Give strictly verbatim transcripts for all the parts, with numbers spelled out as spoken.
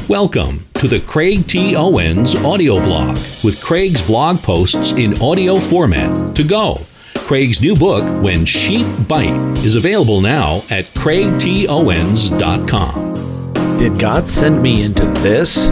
Welcome to the Craig T. Owens audio blog with Craig's blog posts in audio format to go. Craig's new book, When Sheep Bite, is available now at craig t owens dot com. Did God send me into this?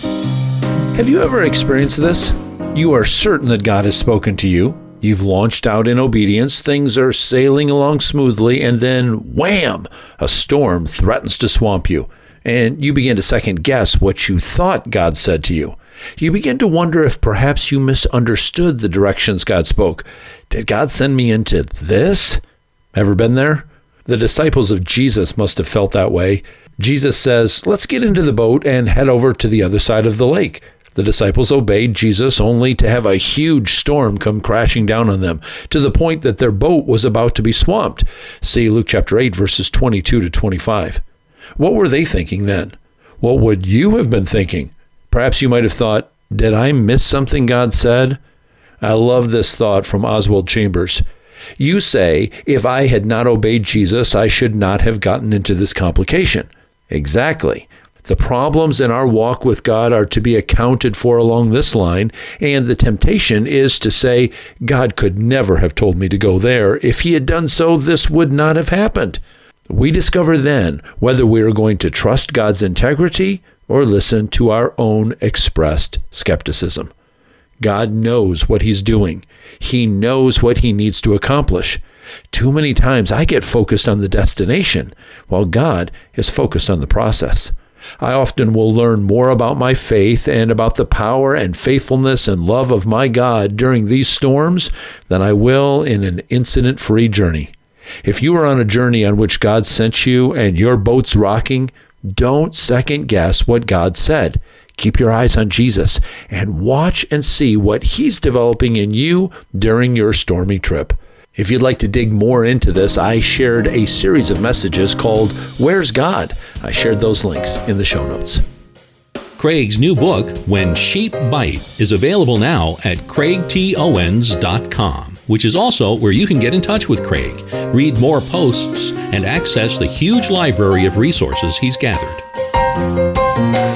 Have you ever experienced this? You are certain that God has spoken to you. You've launched out in obedience. Things are sailing along smoothly, and then wham! A storm threatens to swamp you. And you begin to second guess what you thought God said to you. You begin to wonder if perhaps you misunderstood the directions God spoke. Did God send me into this? Ever been there? The disciples of Jesus must have felt that way. Jesus says, let's get into the boat and head over to the other side of the lake. The disciples obeyed Jesus only to have a huge storm come crashing down on them, to the point that their boat was about to be swamped. See Luke chapter eight, verses twenty-two to twenty-five. What were they thinking then? What would you have been thinking? Perhaps you might have thought, did I miss something God said? I love this thought from Oswald Chambers. You say, if I had not obeyed Jesus, I should not have gotten into this complication. Exactly. The problems in our walk with God are to be accounted for along this line, and the temptation is to say, God could never have told me to go there. If he had done so, this would not have happened. We discover then whether we are going to trust God's integrity or listen to our own expressed skepticism. God knows what he's doing. He knows what he needs to accomplish. Too many times I get focused on the destination, while God is focused on the process. I often will learn more about my faith and about the power and faithfulness and love of my God during these storms than I will in an incident-free journey. If you are on a journey on which God sent you and your boat's rocking, don't second guess what God said. Keep your eyes on Jesus and watch and see what he's developing in you during your stormy trip. If you'd like to dig more into this, I shared a series of messages called Where's God? I shared those links in the show notes. Craig's new book, When Sheep Bite, is available now at craig t owens dot com, which is also where you can get in touch with Craig, read more posts, and access the huge library of resources he's gathered.